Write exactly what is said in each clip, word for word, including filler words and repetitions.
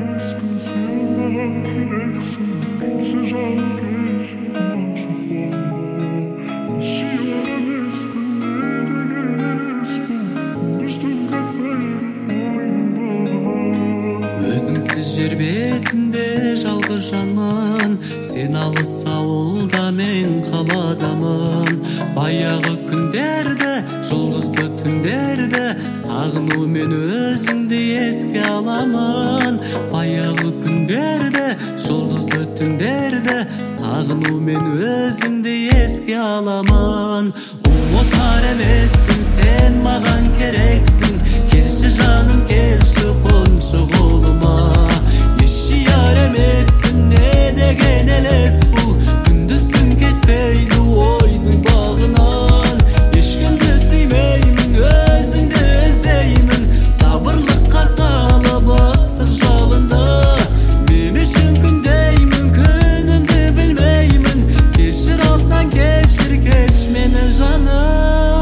Өзіңсіз жер бетінде жалғыз жанмын, сен алыс ауылда мен қаладамын. Баяғы күндерді, жұлдызды түндерді сағынумен өзіңді еске аламын. Баяғы күндерді, жұлдызды түндерді сағынумен өзіңді еске аламын. Ұмытар емеспін, сен маған керексің. Келші жаным, келші қоншы қолыма. Еш жияр емеспін, не деген елес бұл. Күндіз түн кетпейді ойдың бағынан. Ешкімді сүймеймін, өзіңді іздеймін. Сабырлыққа салып ыстық жалында. Мен үшін күндеймін, күнімді білмеймін. Кешір алсаң кешір, кеш мені жаным.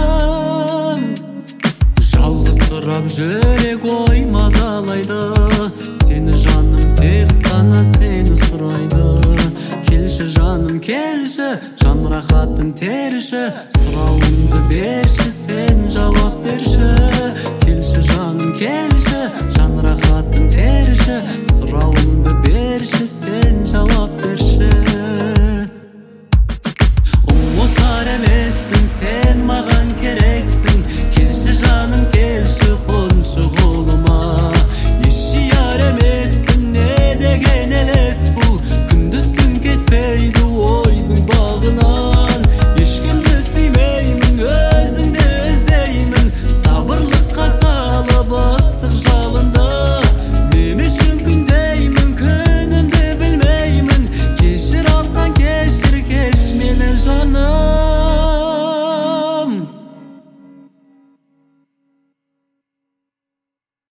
Жалғызсырап жүрек ой мазалайды. Сені жаным тек қана сені сұрайды. Келші жаным, келші, жан рахатын терші. Сұрауымды берші, сен жауап берші. Келші жаным, келші,